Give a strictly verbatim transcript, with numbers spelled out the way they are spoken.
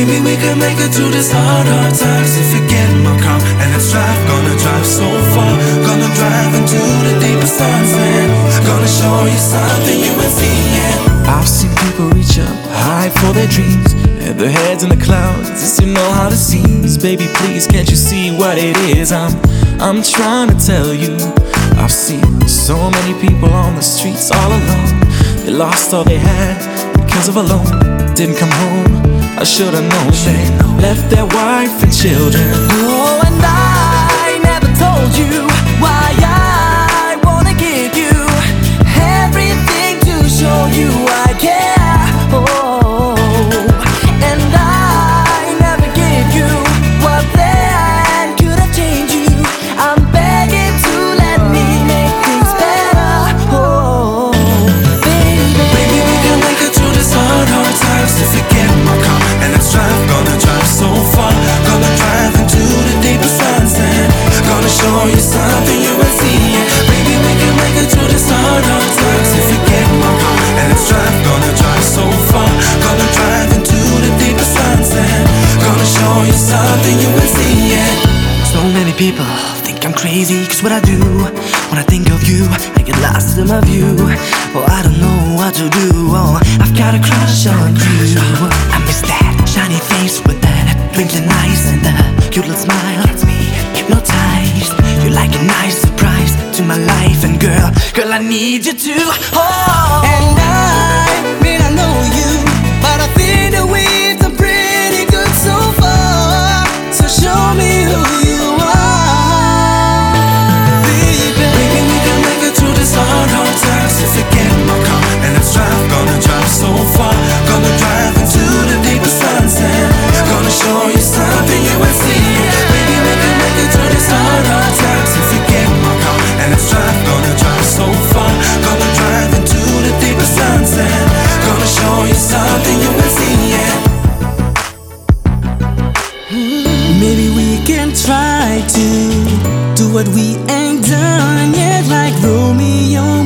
Maybe we can make it through this hard, hard times if we get in my car and let's drive. Gonna drive so far, gonna drive into the deepest sunset. Gonna show you something you ain't seen yet. I've seen people reach up high for their dreams, and their heads in the clouds just to know how to seize. Baby, please, can't you see what it is I'm, I'm trying to tell you? I've seen so many people on the streets all alone. They lost all they had because of a loan. Didn't come home, I should've known. They left their wife and children. Oh, and I never told you why I wanna give you everything to show you I care. Oh, and I never gave you what then could have changed you. I'm begging to let me make things better. Oh, baby, Maybe we can make it through this hard, hard times if we get in my car and let's drive. Gonna drive so far, gonna drive into the deepest sunset. Gonna show you something you ain't seen yet. Maybe we can make it through this hard, hard times if we get in my car and let's drive. Gonna drive so far, gonna drive into the deepest sunset. Gonna show you something you ain't seen yet. so many people think I'm crazy, cause what I do when I think of you, I get lost in my view. Oh, I don't know what to do. Oh, I've got a crush on you. I miss that shiny face with that twinkling eyes and the cute little smile. Gets me hypnotized. You're like a nice surprise to my life, and girl, girl, I need you to. Oh, and I may not know you, but I think that we've done pretty good so far. So show me who you are, baby. Maybe we can make it through this hard, hard times if we get in my car and let's drive. Gonna drive so far, gonna drive into the deepest sunset. Gonna show you something you ain't seen. Maybe we can make it through this hard, hard times if we get in my car and let's drive. Gonna drive so far, gonna drive into the deepest sunset. Gonna show you something you ain't seen yet. Maybe we can try to do what we ain't done yet, like Romeo